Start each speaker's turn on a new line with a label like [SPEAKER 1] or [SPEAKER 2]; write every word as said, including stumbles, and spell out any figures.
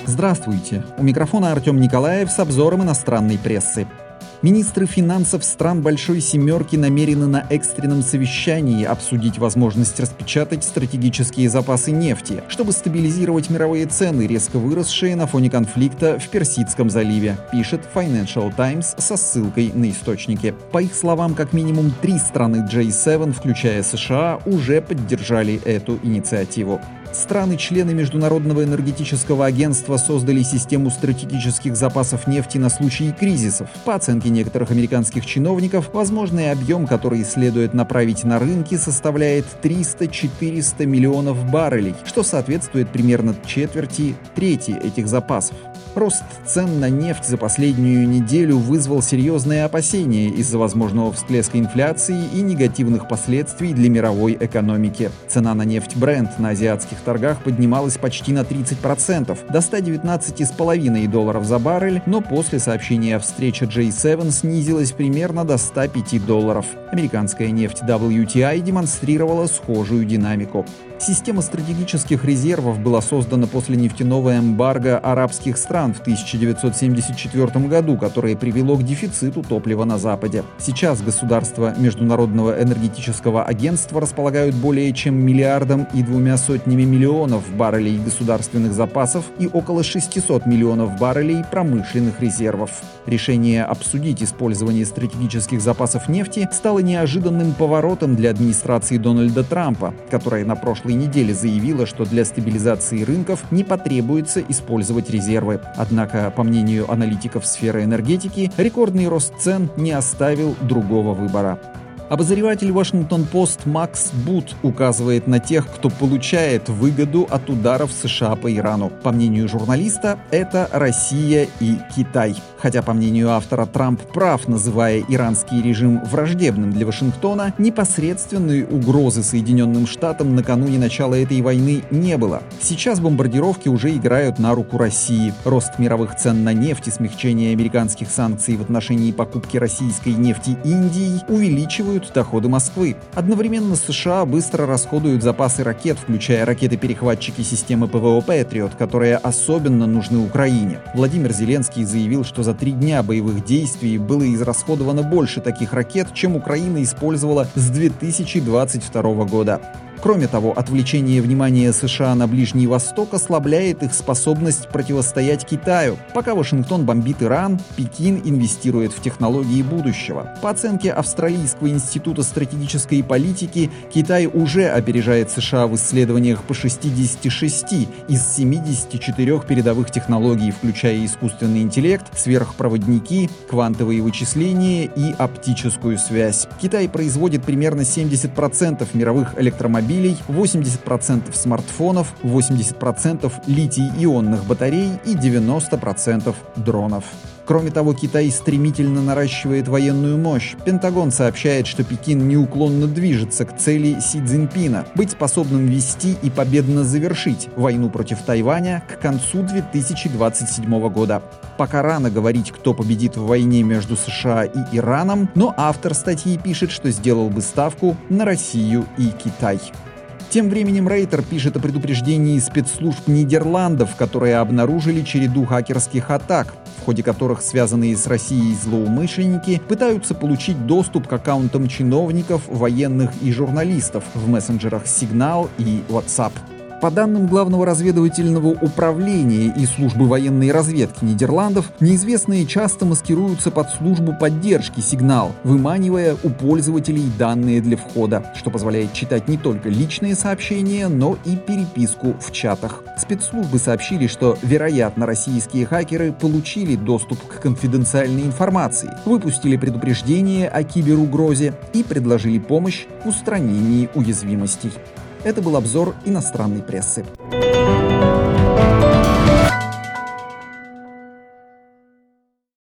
[SPEAKER 1] Здравствуйте! У микрофона Артем Николаев с обзором иностранной прессы. Министры финансов стран Большой Семерки намерены на экстренном совещании обсудить возможность распечатать стратегические запасы нефти, чтобы стабилизировать мировые цены, резко выросшие на фоне конфликта в Персидском заливе, пишет Financial Times со ссылкой на источники. По их словам, как минимум три страны джей семь, включая США, уже поддержали эту инициативу. Страны-члены Международного энергетического агентства создали систему стратегических запасов нефти на случай кризисов. По оценке некоторых американских чиновников, возможный объем, который следует направить на рынки, составляет триста-четыреста миллионов баррелей, что соответствует примерно четверти трети этих запасов. Рост цен на нефть за последнюю неделю вызвал серьезные опасения из-за возможного всплеска инфляции и негативных последствий для мировой экономики. Цена на нефть Brent на азиатских торгах поднималась почти на тридцать процентов, до ста девятнадцати с половиной долларов за баррель, но после сообщения о встрече джей семь снизилась примерно до ста пяти долларов. Американская нефть дабл ю ти ай демонстрировала схожую динамику. Система стратегических резервов была создана после нефтяного эмбарго арабских стран в тысяча девятьсот семьдесят четвёртом году, которое привело к дефициту топлива на Западе. Сейчас государства Международного энергетического агентства располагают более чем миллиардом и двумя сотнями миллионов баррелей государственных запасов и около шестисот миллионов баррелей промышленных резервов. Решение обсудить использование стратегических запасов нефти стало неожиданным поворотом для администрации Дональда Трампа, которая на прошлой неделе заявила, что для стабилизации рынков не потребуется использовать резервы. Однако, по мнению аналитиков сферы энергетики, рекордный рост цен не оставил другого выбора. Обозреватель Вашингтон-Пост Макс Бут указывает на тех, кто получает выгоду от ударов США по Ирану. По мнению журналиста, это Россия и Китай. Хотя, по мнению автора, Трамп прав, называя иранский режим враждебным для Вашингтона, непосредственной угрозы Соединенным Штатам накануне начала этой войны не было. Сейчас бомбардировки уже играют на руку России. Рост мировых цен на нефть и смягчение американских санкций в отношении покупки российской нефти Индией увеличивают доходы Москвы. Одновременно США быстро расходуют запасы ракет, включая ракеты-перехватчики системы ПВО «Патриот», которые особенно нужны Украине. Владимир Зеленский заявил, что за три дня боевых действий было израсходовано больше таких ракет, чем Украина использовала с две тысячи двадцать второго года. Кроме того, отвлечение внимания США на Ближний Восток ослабляет их способность противостоять Китаю. Пока Вашингтон бомбит Иран, Пекин инвестирует в технологии будущего. По оценке Австралийского института стратегической политики, Китай уже опережает США в исследованиях по шестидесяти шести из семидесяти четырёх передовых технологий, включая искусственный интеллект, сверхпроводники, квантовые вычисления и оптическую связь. Китай производит примерно семьдесят процентов мировых электромобилей, восемьдесят процентов смартфонов, восемьдесят процентов литий-ионных батарей и девяносто процентов дронов. Кроме того, Китай стремительно наращивает военную мощь. Пентагон сообщает, что Пекин неуклонно движется к цели Си Цзиньпина – быть способным вести и победно завершить войну против Тайваня к концу две тысячи двадцать седьмого года. Пока рано говорить, кто победит в войне между США и Ираном, но автор статьи пишет, что сделал бы ставку на Россию и Китай. Тем временем Рейтер пишет о предупреждении спецслужб Нидерландов, которые обнаружили череду хакерских атак, в ходе которых связанные с Россией злоумышленники пытаются получить доступ к аккаунтам чиновников, военных и журналистов в мессенджерах Signal и WhatsApp. По данным Главного разведывательного управления и службы военной разведки Нидерландов, неизвестные часто маскируются под службу поддержки «Сигнал», выманивая у пользователей данные для входа, что позволяет читать не только личные сообщения, но и переписку в чатах. Спецслужбы сообщили, что, вероятно, российские хакеры получили доступ к конфиденциальной информации, выпустили предупреждение о киберугрозе и предложили помощь в устранении уязвимостей. Это был обзор иностранной прессы.